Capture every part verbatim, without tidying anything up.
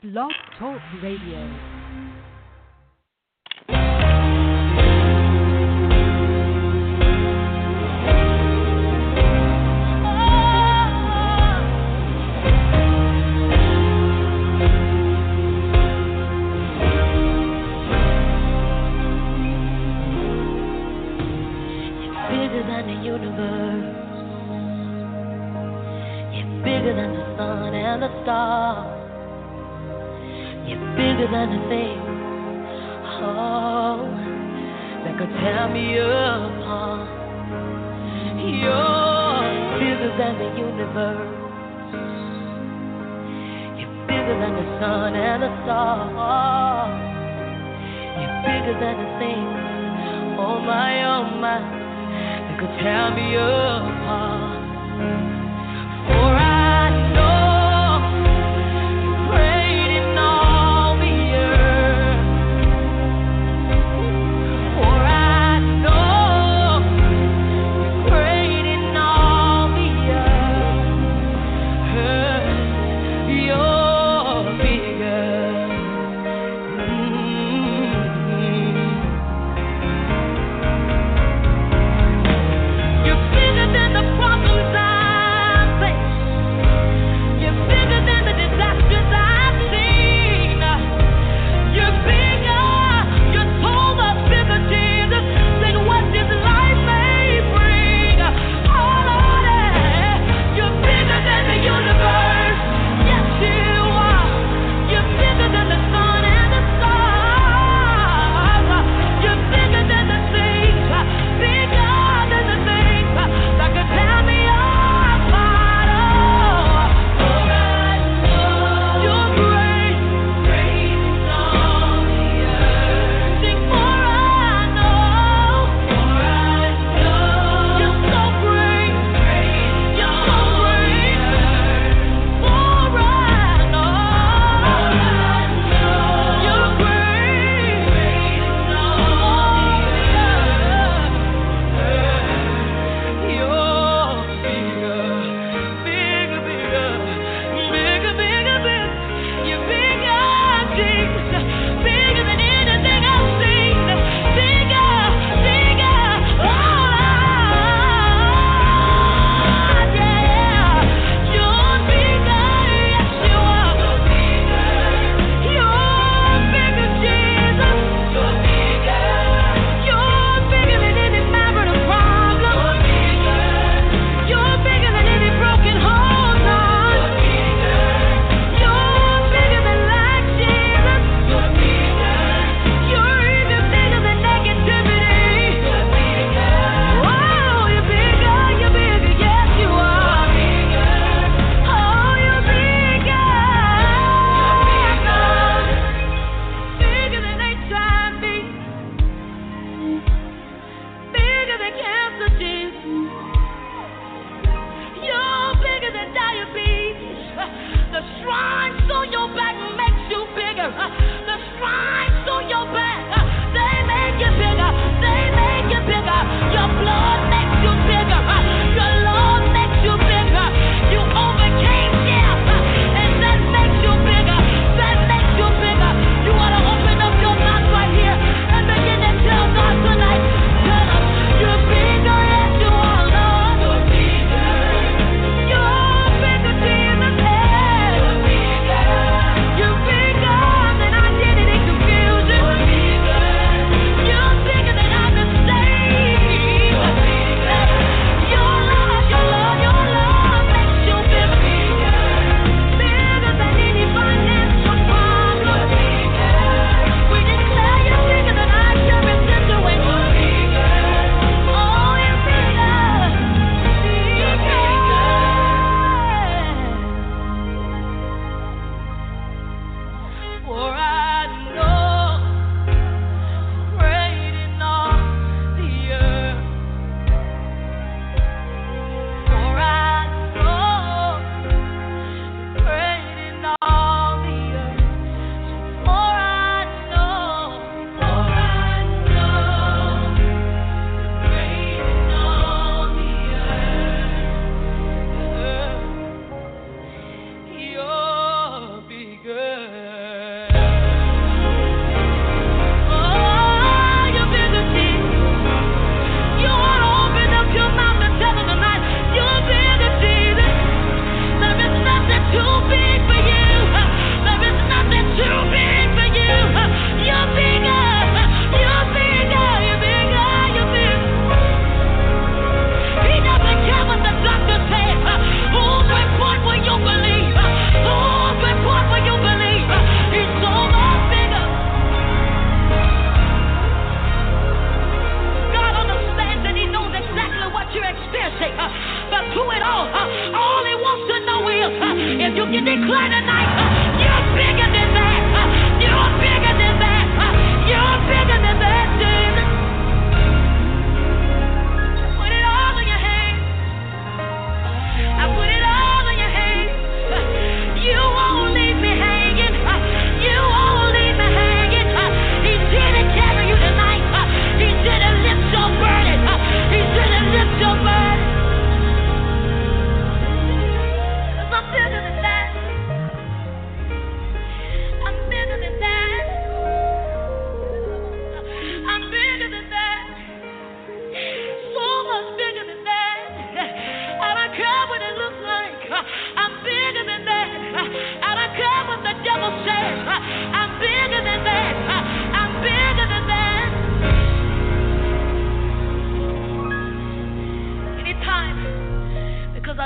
Blog Talk Radio. Than the things, oh, that could tear me apart. You're bigger than the universe. You're bigger than the sun and the stars. You're bigger than the things, oh my, oh my, that could tear me apart. For I know the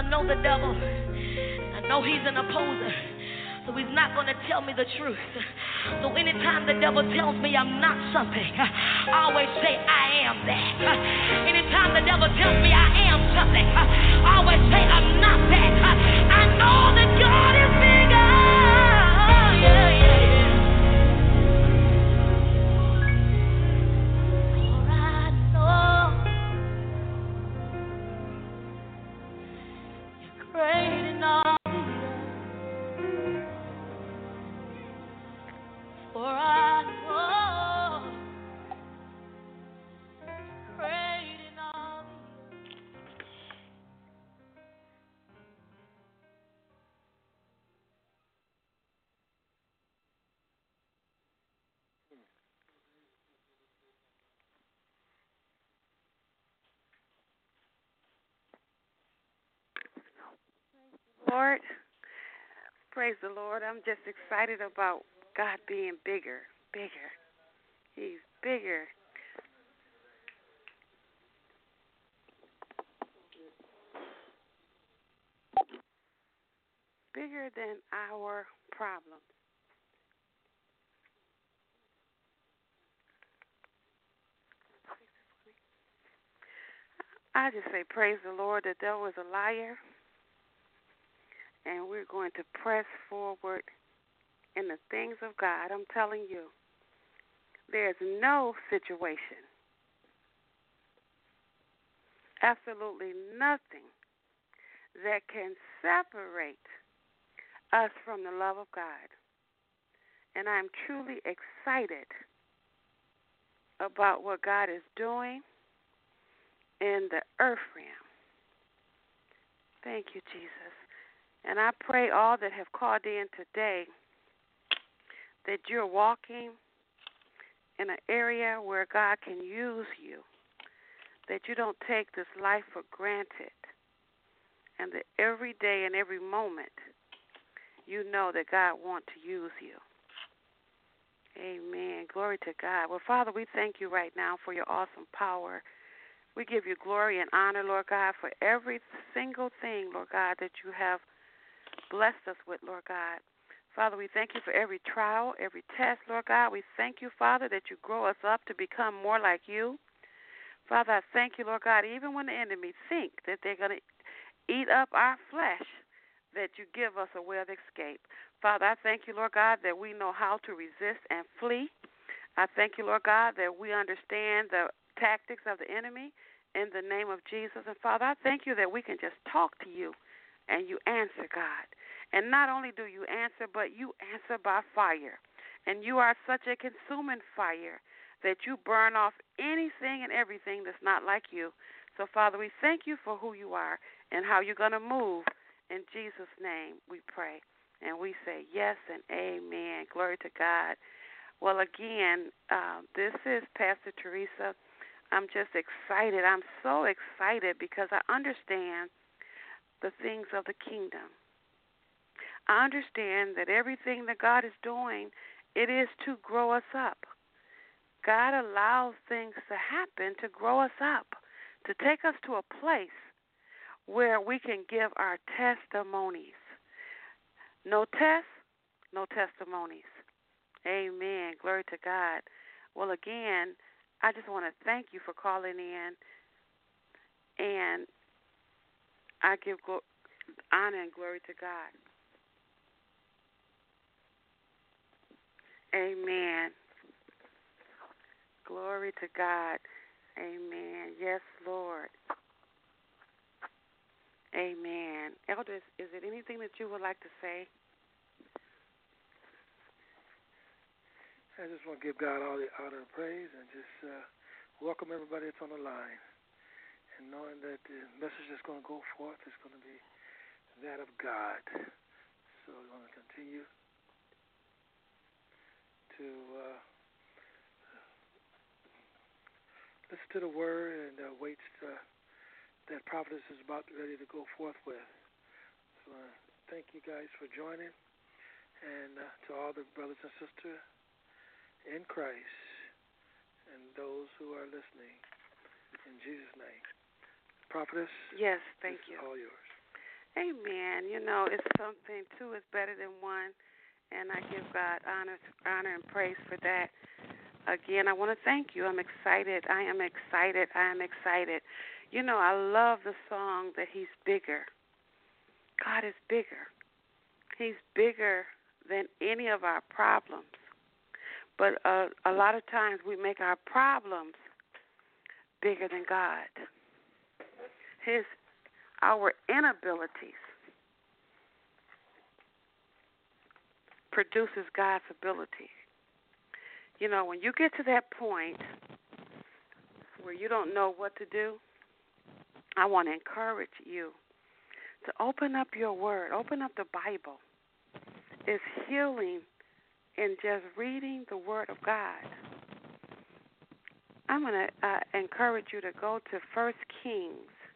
know the devil. I know he's an opposer. So he's not going to tell me the truth. So anytime the devil tells me I'm not something, I always say I am that. Anytime the devil tells me I am something, I always say I'm not that. I know that God is bigger. Yeah, yeah, yeah. For I know you're great in all the earth. For I know great in all the earth. Lord, praise the Lord. I'm just excited about God being bigger, bigger. He's bigger. Bigger than our problems. I just say praise the Lord. The devil is a liar. And we're going to press forward in the things of God. I'm telling you, there's no situation, absolutely nothing that can separate us from the love of God. And I'm truly excited about what God is doing in the earth realm. Thank you, Jesus. And I pray all that have called in today that you're walking in an area where God can use you, that you don't take this life for granted, and that every day and every moment you know that God wants to use you. Amen. Glory to God. Well, Father, we thank you right now for your awesome power. We give you glory and honor, Lord God, for every single thing, Lord God, that you have blessed us with, Lord God. Father, we thank you for every trial, every test, Lord God. We thank you, Father, that you grow us up to become more like you. Father, I thank you, Lord God, even when the enemy think that they're going to eat up our flesh, that you give us a way of escape. Father, I thank you, Lord God, that we know how to resist and flee. I thank you, Lord God, that we understand the tactics of the enemy in the name of Jesus. And Father, I thank you that we can just talk to you and you answer, God. And not only do you answer, but you answer by fire. And you are such a consuming fire that you burn off anything and everything that's not like you. So, Father, we thank you for who you are and how you're going to move. In Jesus' name we pray. And we say yes and amen. Glory to God. Well, again, uh, this is Pastor Teresa. I'm just excited. I'm so excited because I understand the things of the kingdom. I understand that everything that God is doing, it is to grow us up. God allows things to happen to grow us up, to take us to a place where we can give our testimonies. No tests, no testimonies. Amen. Glory to God. Well, again, I just want to thank you for calling in, and I give go- honor and glory to God. Amen. Glory to God. Amen. Yes, Lord. Amen. Elders, is there anything that you would like to say? I just want to give God all the honor and praise and just uh, welcome everybody that's on the line. And knowing that the message that's going to go forth is going to be that of God. So we're going to continue to uh, listen to the word and uh, wait uh, that prophetess is about ready to go forth with. So uh, thank you guys for joining. And uh, to all the brothers and sisters in Christ and those who are listening, in Jesus' name. Prophetess, yes, thank this you. is all yours. Amen. You know, it's something, two is better than one, and I give God honor, honor and praise for that. Again, I want to thank you. I'm excited. I am excited. I am excited. You know, I love the song that He's bigger. God is bigger. He's bigger than any of our problems. But uh, a lot of times we make our problems bigger than God. His, our inabilities produces God's ability. You know, when you get to that point where you don't know what to do, I want to encourage you to open up your word, open up the Bible. It's healing in just reading the Word of God. I'm going to uh, encourage you to go to First Kings,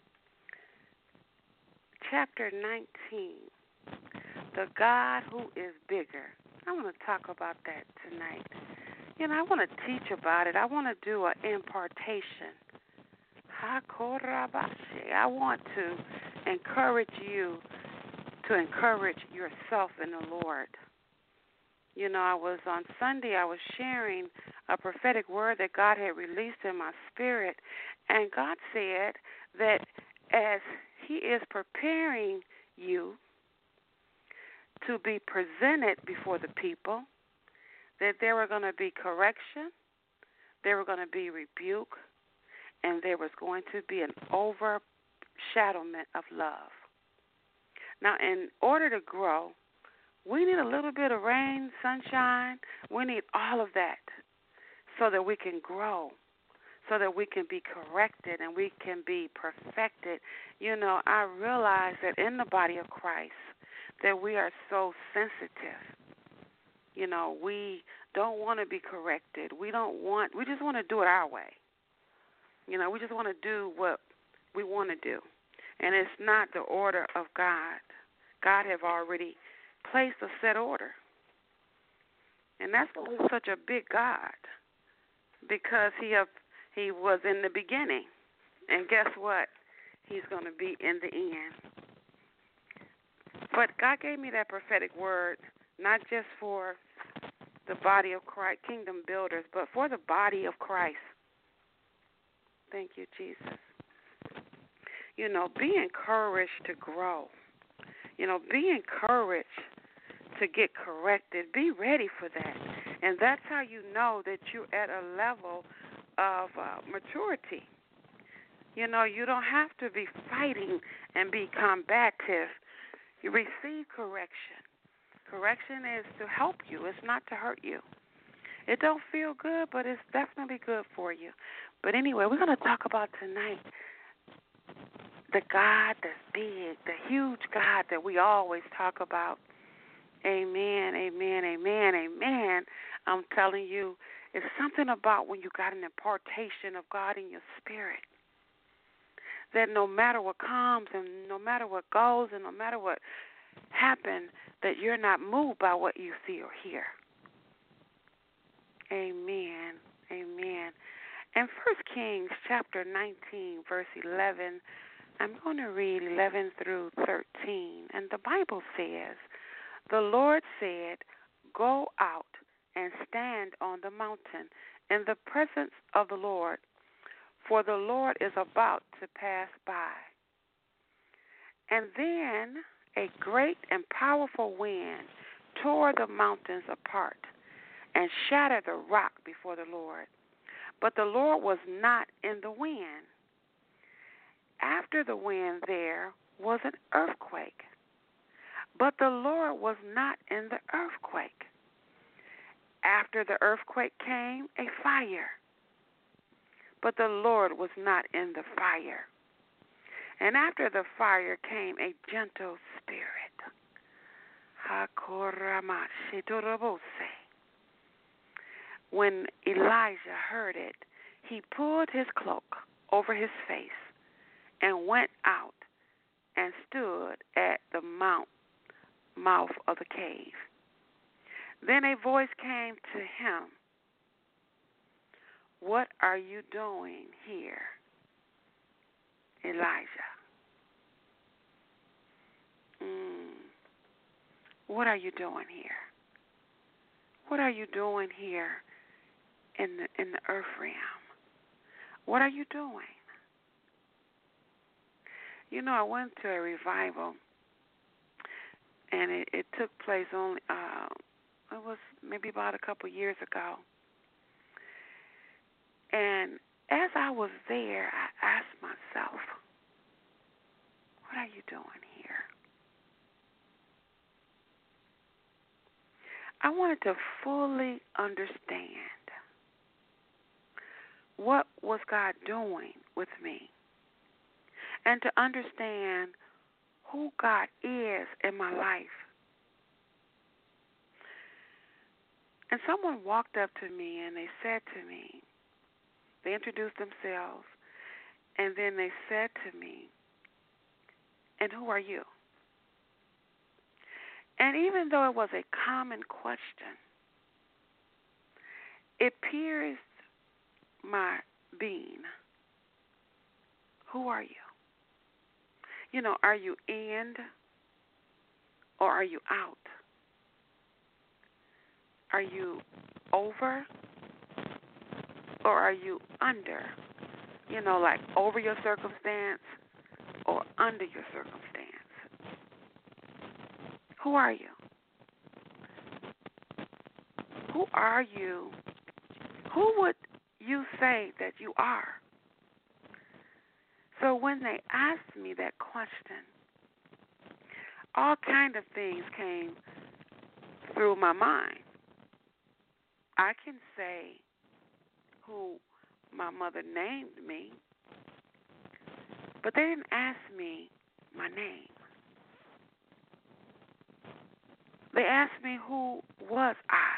chapter nineteen, the God who is bigger. I want to talk about that tonight. You know, I want to teach about it. I want to do an impartation. I want to encourage you to encourage yourself in the Lord. You know, I was on Sunday, I was sharing a prophetic word that God had released in my spirit, and God said that as He is preparing you to be presented before the people, that there were going to be correction, there were going to be rebuke, and there was going to be an overshadowment of love. Now, in order to grow, we need a little bit of rain, sunshine. We need all of that so that we can grow, so that we can be corrected and we can be perfected. You know, I realize that in the body of Christ that we are so sensitive. You know, we don't want to be corrected. We don't want, we just want to do it our way. You know, we just want to do what we want to do. And it's not the order of God. God have already placed a set order. And that's why He's such a big God, because he have, he was in the beginning. And guess what? He's going to be in the end. But God gave me that prophetic word, not just for the body of Christ, kingdom builders, but for the body of Christ. Thank you, Jesus. You know, be encouraged to grow. You know, be encouraged to get corrected. Be ready for that. And that's how you know that you're at a level of uh, maturity. You know, you don't have to be fighting and be combative. You receive correction. Correction is to help you. It's not to hurt you. It don't feel good, but it's definitely good for you. But anyway, we're going to talk about tonight the God that's big, the huge God that we always talk about. Amen, amen, amen, amen. I'm telling you, it's something about when you got an impartation of God in your spirit, that no matter what comes and no matter what goes and no matter what happens, that you're not moved by what you see or hear. Amen, amen. In First Kings chapter nineteen, verse eleven, I'm going to read eleven through thirteen, and the Bible says, the Lord said, go out and stand on the mountain in the presence of the Lord, for the Lord is about to pass by. And then a great and powerful wind tore the mountains apart and shattered the rock before the Lord. But the Lord was not in the wind. After the wind there was an earthquake. But the Lord was not in the earthquake. After the earthquake came a fire. But the Lord was not in the fire. And after the fire came a gentle spirit. When Elijah heard it, he pulled his cloak over his face and went out and stood at the mount, mouth of the cave. Then a voice came to him, what are you doing here, Elijah? what are you doing here? What are you doing here in the in the earth realm? What are you doing? You know, I went to a revival, and it, it took place only, uh, it was maybe about a couple years ago. And as I was there, I asked myself, what are you doing here? I wanted to fully understand what was God doing with me, and to understand who God is in my life. And someone walked up to me and they said to me, they introduced themselves, and then they said to me, and who are you? And even though it was a common question, it pierced my being. Who are you? You know, are you in or are you out? Are you over or are you under? You know, like over your circumstance or under your circumstance. Who are you? Who are you? Who would you say that you are? So when they asked me that question, all kind of things came through my mind. I can say who my mother named me, but they didn't ask me my name. They asked me who was I.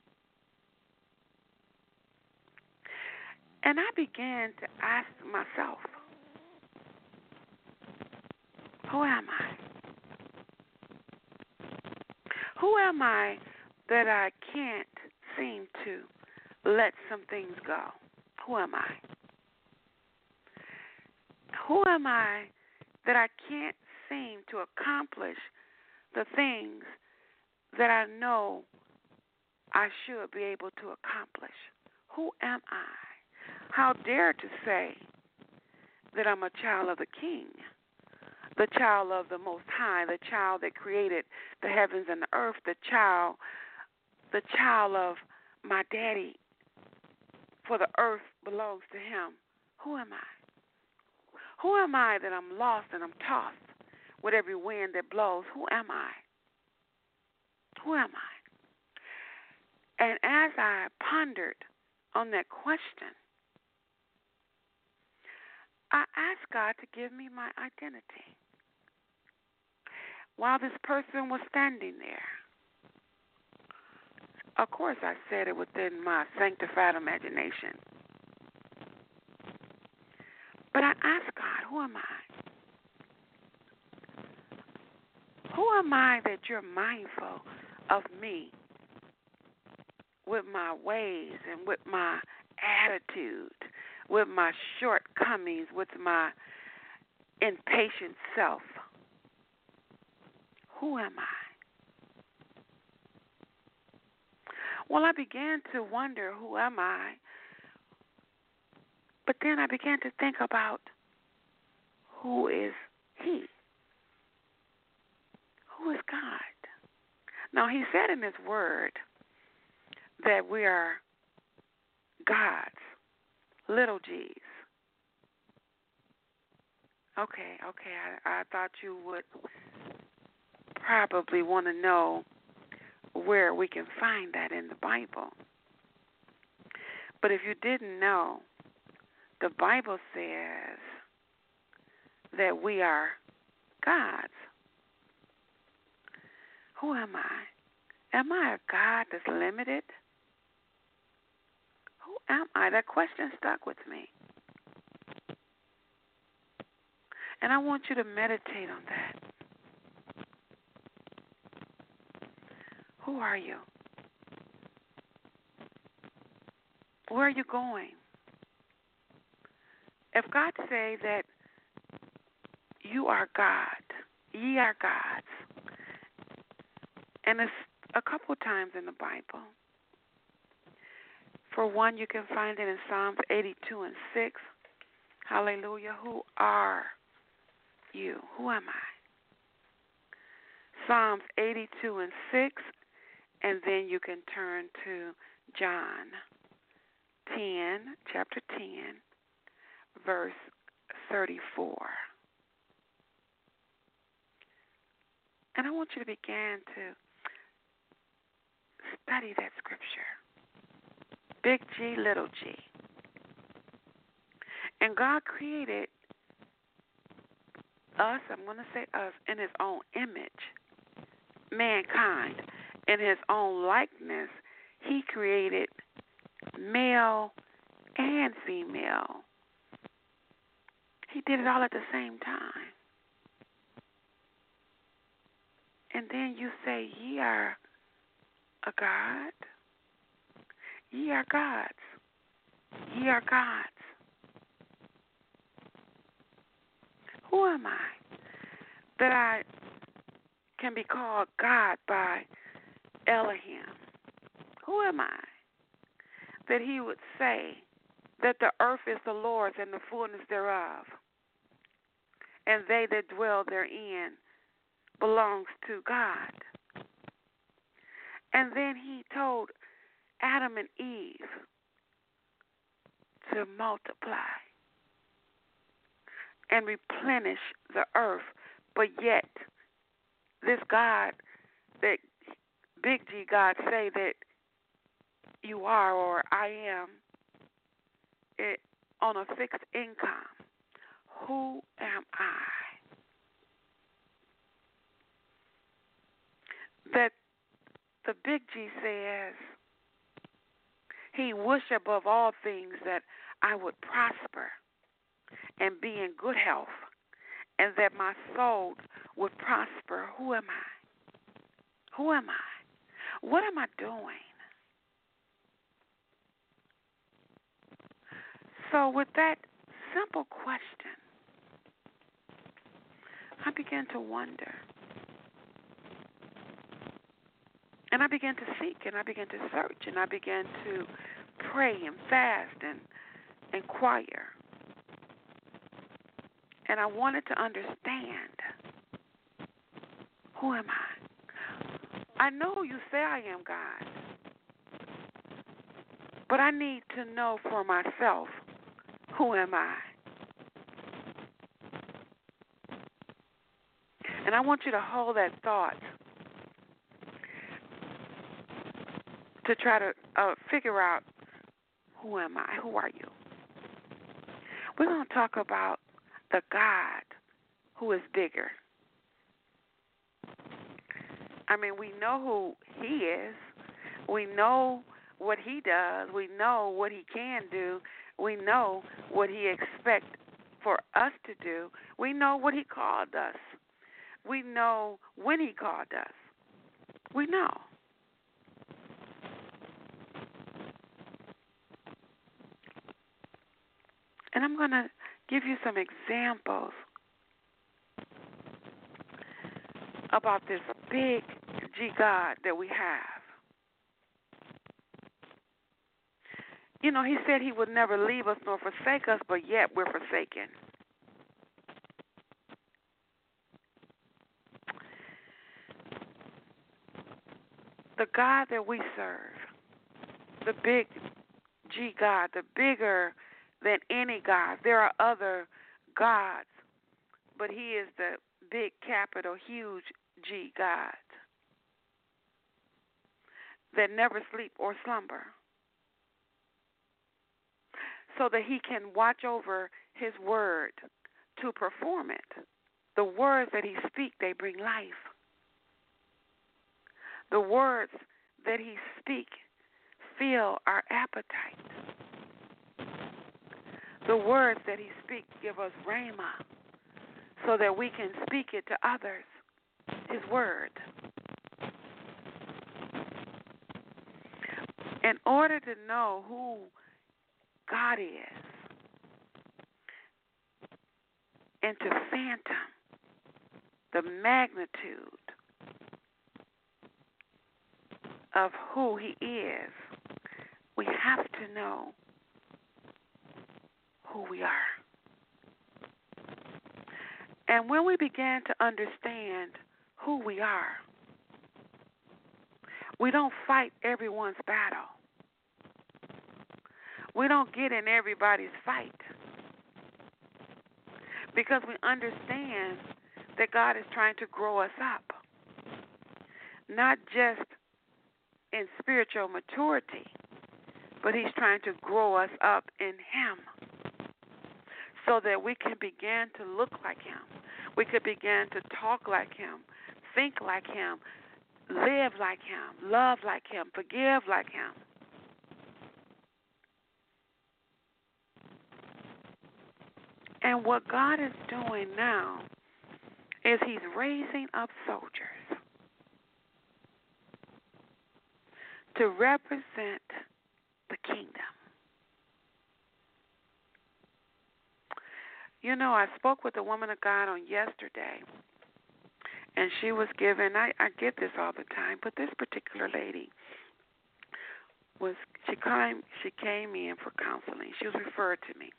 And I began to ask myself, who am I? Who am I that I can't seem to let some things go? Who am I? Who am I that I can't seem to accomplish the things that I know I should be able to accomplish? Who am I? How dare to say that I'm a child of the King, the child of the Most High, the child that created the heavens and the earth, the child, the child of my daddy, for the earth belongs to him. Who am I? Who am I that I'm lost and I'm tossed with every wind that blows? Who am I? Who am I? And as I pondered on that question, I asked God to give me my identity. While this person was standing there, of course I said it within my sanctified imagination. But I asked God, who am I? Who am I that you're mindful of me with my ways and with my attitude, with my shortcomings, with my impatient self? Who am I? Well, I began to wonder, who am I? But then I began to think about, who is he? Who is God? Now, he said in his word that we are God's little g's. Okay, okay, I, I thought you would probably want to know where we can find that in the Bible. But if you didn't know, the Bible says that we are God's. Who am I? Am I a God that's limited? Who am I? That question stuck with me. And I want you to meditate on that. Who are you? Where are you going? If God say that you are God, ye are gods, And it's a couple times in the Bible. For one, you can find it in Psalms eighty-two and six. Hallelujah. Who are you? Who am I? Psalms eighty-two and six, and then you can turn to John ten, chapter ten, verse thirty-four. And I want you to begin to study that scripture. Big G, little g. And God created us, I'm going to say us, in his own image, mankind. In his own likeness, he created male and female. He did it all at the same time. And then you say, ye are a God. Ye are gods. Ye are gods. Who am I that I can be called God by Elohim? Who am I that he would say that the earth is the Lord's and the fullness thereof, and they that dwell therein belongs to God? And then he told Adam and Eve to multiply and replenish the earth. But yet, this God, that Big G God say that you are or I am it, on a fixed income. Who am I? That the Big G says he wish above all things that I would prosper and be in good health, and that my soul would prosper. Who am I? Who am I? What am I doing? So with that simple question, I began to wonder. And I began to seek, and I began to search, and I began to pray and fast and inquire. And I wanted to understand, who am I? I know you say I am God, but I need to know for myself, who am I? And I want you to hold that thought to try to uh, figure out, who am I? Who are you? We're going to talk about the God who is bigger. I mean, we know who he is. We know what he does. We know what he can do. We know what he expects for us to do. We know what he called us. We know when he called us. We know. And I'm going to give you some examples about this big G God that we have. You know, he said he would never leave us nor forsake us, but yet we're forsaken. The God that we serve, the big G God, the bigger than any God. There are other gods, but he is the big, capital, huge G God that never sleep or slumber, so that he can watch over his word to perform it. The words that he speaks, they bring life. The words that he speaks fill our appetite. The words that he speaks give us rhema, so that we can speak it to others, his word. In order to know who God is and to fathom the magnitude of who he is, we have to know who we are. And when we begin to understand who we are, we don't fight everyone's battle. We don't get in everybody's fight, because we understand that God is trying to grow us up, not just in spiritual maturity, but he's trying to grow us up in him so that we can begin to look like him. We could begin to talk like him, think like him, live like him, love like him, forgive like him. And what God is doing now is he's raising up soldiers to represent the kingdom. You know, I spoke with a woman of God on yesterday, and she was given, I, I get this all the time, but this particular lady was, she came, she came in for counseling. She was referred to me.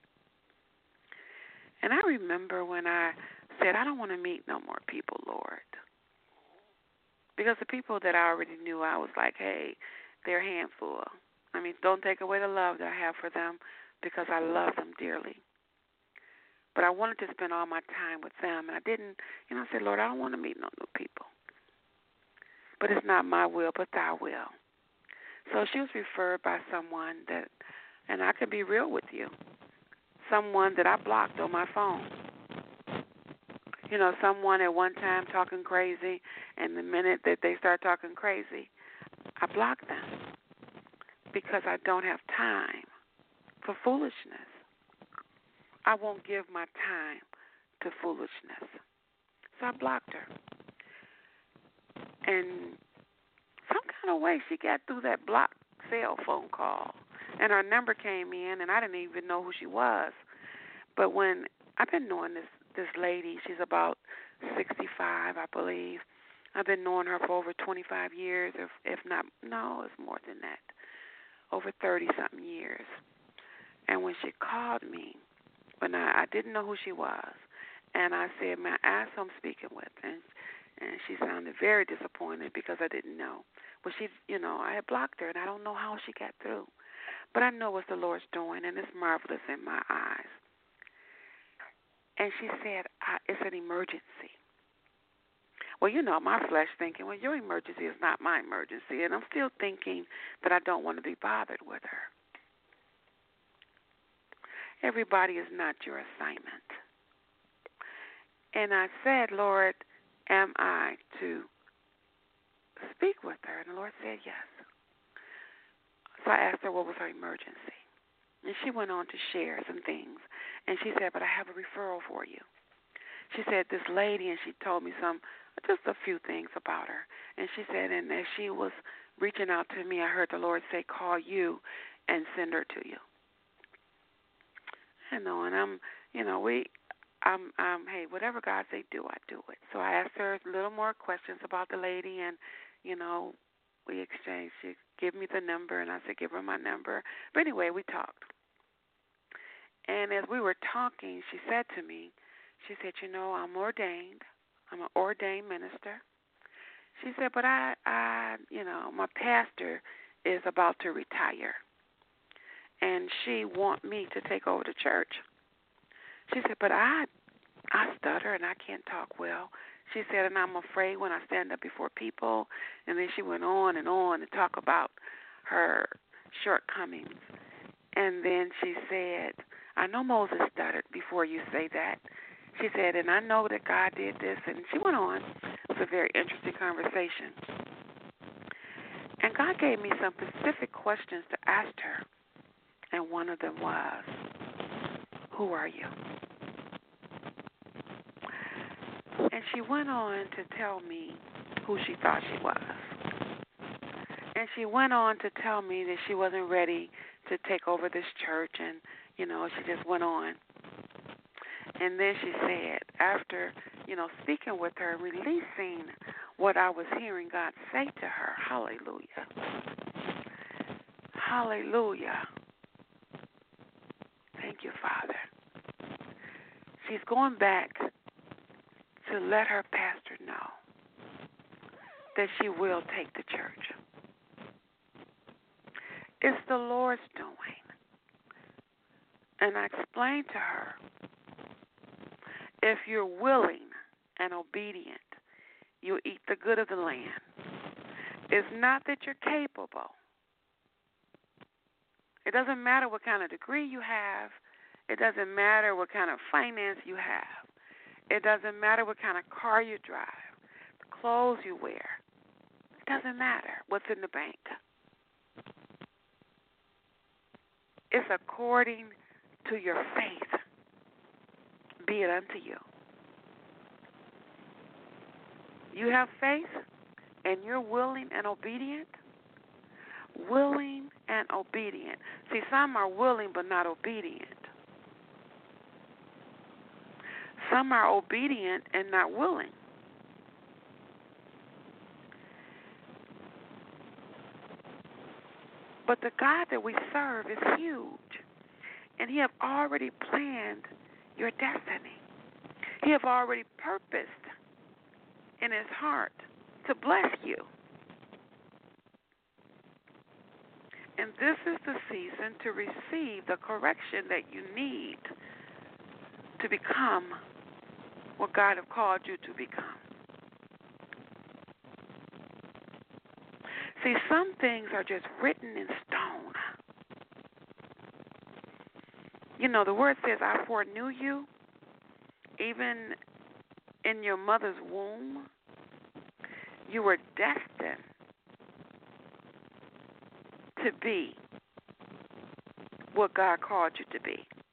And I remember when I said, I don't want to meet no more people, Lord. Because the people that I already knew, I was like, hey, they're a handful. I mean, don't take away the love that I have for them, because I love them dearly. But I wanted to spend all my time with them. And I didn't, you know, I said, Lord, I don't want to meet no new people. But it's not my will, but thy will. So she was referred by someone that, and I can be real with you, someone that I blocked on my phone. You know, someone at one time talking crazy, and the minute that they start talking crazy, I block them because I don't have time for foolishness. I won't give my time to foolishness. So I blocked her. And some kind of way she got through that blocked cell phone call, and her number came in, and I didn't even know who she was. But when I've been knowing this this lady, she's about sixty-five, I believe. I've been knowing her for over twenty-five years, if if not, no, it's more than that, over thirty-something years. And when she called me, when I, I didn't know who she was, and I said, may I ask who I'm speaking with? And and she sounded very disappointed because I didn't know. Well, she, you know, I had blocked her, and I don't know how she got through. But I know what the Lord's doing, and it's marvelous in my eyes. And she said, I, it's an emergency. Well, you know, my flesh thinking, well, your emergency is not my emergency. And I'm still thinking that I don't want to be bothered with her. Everybody is not your assignment. And I said, Lord, am I to speak with her? And the Lord said yes. So I asked her what was her emergency. And she went on to share some things. And she said, but I have a referral for you. She said, this lady, and she told me some, just a few things about her. And she said, and as she was reaching out to me, I heard the Lord say, call you and send her to you. I know, and I'm, you know, we, I'm, um, hey, whatever God say do, I do it. So I asked her a little more questions about the lady, and, you know, we exchanged. She gave me the number, and I said, give her my number. But anyway, we talked. And as we were talking, she said to me, she said, you know, I'm ordained. I'm an ordained minister. She said, but I, I, you know, my pastor is about to retire, and she want me to take over the church. She said, but I, I stutter and I can't talk well. She said, and I'm afraid when I stand up before people. And then she went on and on to talk about her shortcomings. And then she said, I know Moses stuttered before you say that. She said, and I know that God did this. And she went on. It was a very interesting conversation. And God gave me some specific questions to ask her. And one of them was, who are you? And she went on to tell me who she thought she was. And she went on to tell me that she wasn't ready to take over this church, and, you know, she just went on. And then she said, after, you know, speaking with her, releasing what I was hearing God say to her. Hallelujah. Hallelujah. Thank you, Father. She's going back to let her pastor know that she will take the church. It's the Lord's doing. And I explained to her, if you're willing and obedient, you'll eat the good of the land. It's not that you're capable. It doesn't matter what kind of degree you have. It doesn't matter what kind of finance you have. It doesn't matter what kind of car you drive, the clothes you wear. It doesn't matter what's in the bank. It's according to your faith. Be it unto you. You have faith and you're willing and obedient. Willing and obedient. See, some are willing but not obedient. Some are obedient and not willing. But the God that we serve is huge. And He have already planned your destiny. He have already purposed in His heart to bless you. And this is the season to receive the correction that you need to become what God has called you to become. See, some things are just written in stone. You know, the word says, I foreknew you, even in your mother's womb. You were destined to be what God called you to be.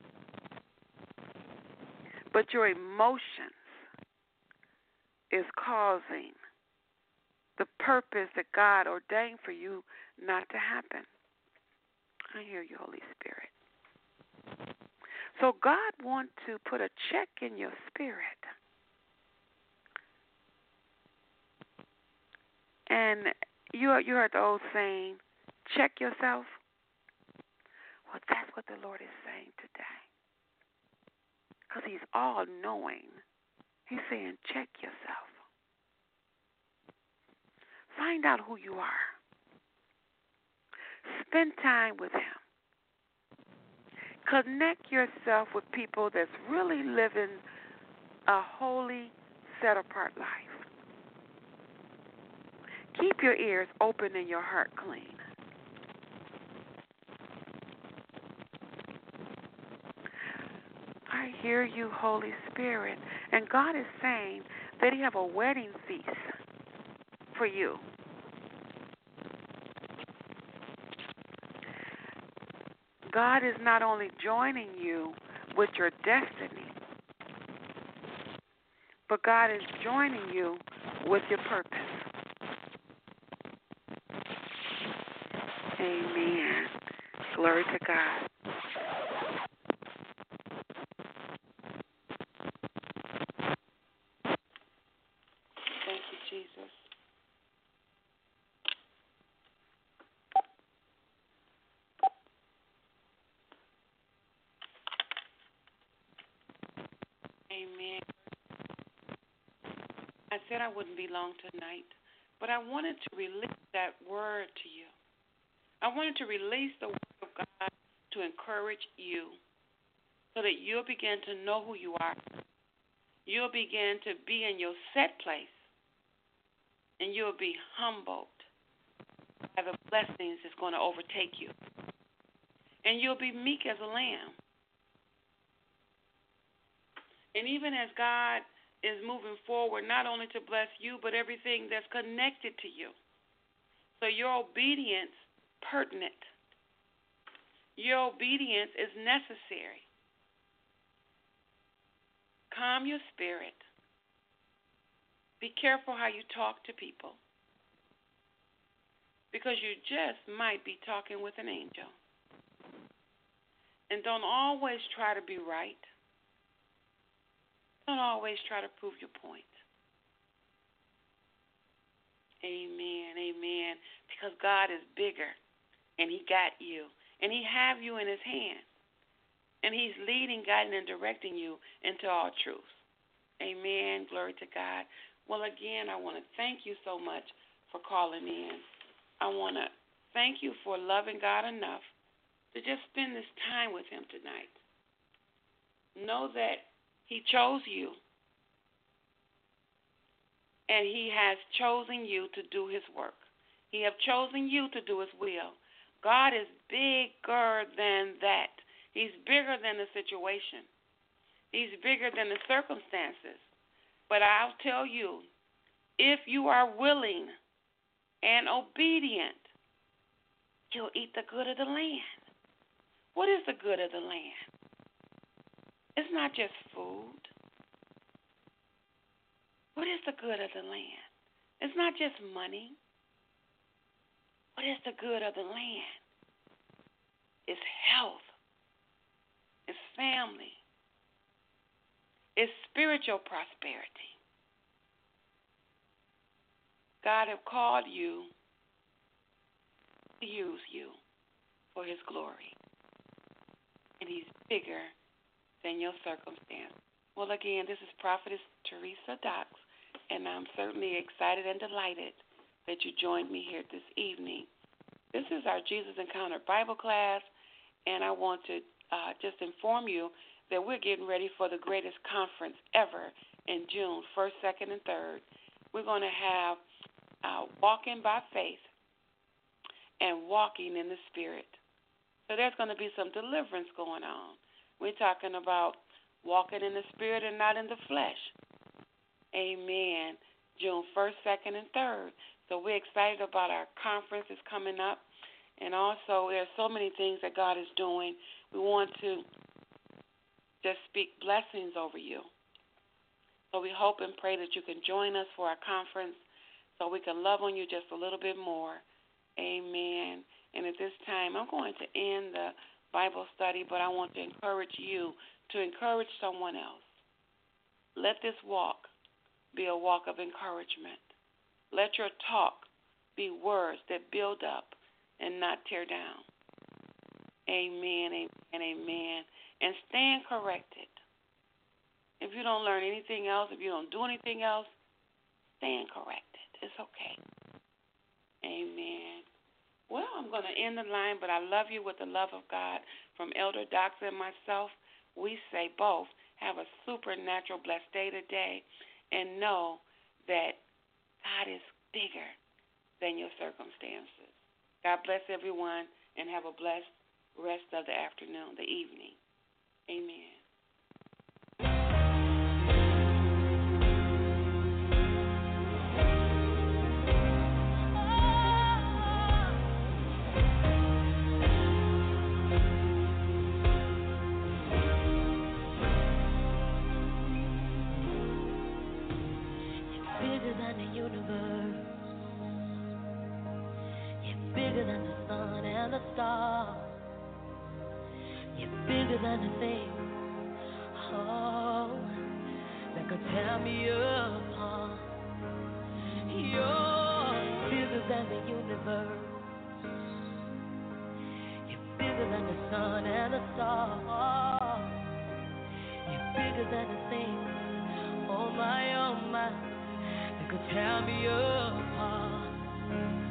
But your emotions is causing the purpose that God ordained for you not to happen. I hear you, Holy Spirit. So God wants to put a check in your spirit. And you you heard the old saying, check yourself. Well, that's what the Lord is saying today. Because He's all-knowing. He's saying, check yourself. Find out who you are. Spend time with Him. Connect yourself with people that's really living a holy, set-apart life. Keep your ears open and your heart clean. I hear you, Holy Spirit. And God is saying that He have a wedding feast for you. God is not only joining you with your destiny, but God is joining you with your purpose. Amen. Glory to God. Thank you, Jesus. Amen. I said I wouldn't be long tonight, but I wanted to release that word to you. I wanted to release the word of God to encourage you so that you'll begin to know who you are. You'll begin to be in your set place, and you'll be humbled by the blessings that's going to overtake you. And you'll be meek as a lamb. And even as God is moving forward, not only to bless you, but everything that's connected to you. So your obedience pertinent. Your obedience is necessary. Calm your spirit. Be careful how you talk to people, because you just might be talking with an angel. And don't always try to be right. Don't always try to prove your point. Amen, amen. Because God is bigger, and he got you, and he have you in his hand, and he's leading, guiding, and directing you into all truth. Amen, glory to God. Well, again, I want to thank you so much for calling in. I want to thank you for loving God enough to just spend this time with him tonight. Know that he chose you, and he has chosen you to do his work. He have chosen you to do his will. God is bigger than that. He's bigger than the situation. He's bigger than the circumstances. But I'll tell you, if you are willing and obedient, you'll eat the good of the land. What is the good of the land? It's not just food. What is the good of the land? It's not just money. What is the good of the land? It's health. It's family. It's spiritual prosperity. God have called you to use you for his glory. And he's bigger than your circumstance. Well, again, this is Prophetess Teresa Dox, and I'm certainly excited and delighted that you joined me here this evening. This is our Jesus Encounter Bible class, and I want to uh, just inform you that we're getting ready for the greatest conference ever in June, first, second, and third. We're going to have uh, Walking by Faith and Walking in the Spirit. So there's going to be some deliverance going on. We're talking about walking in the Spirit and not in the flesh. Amen. June first, second, and third. So we're excited about our conference that's coming up. And also, there's so many things that God is doing. We want to just speak blessings over you. So we hope and pray that you can join us for our conference so we can love on you just a little bit more. Amen. And at this time, I'm going to end the Bible study, but I want to encourage you to encourage someone else. Let this walk be a walk of encouragement. Let your talk be words that build up and not tear down. Amen, amen, amen. And stand corrected. If you don't learn anything else, if you don't do anything else, stand corrected. It's okay. Amen. Well, I'm going to end the line, but I love you with the love of God. From Elder Dox and myself, we say both, have a supernatural blessed day today, and know that God is bigger than your circumstances. God bless everyone, and have a blessed rest of the afternoon, the evening. Amen. Bigger than the universe. You're bigger than the sun and the stars. You're bigger than the things, oh, that could tear me apart. You're bigger than the universe. You're bigger than the sun and the stars. You're bigger than the things, oh my, oh my, that could tear me apart.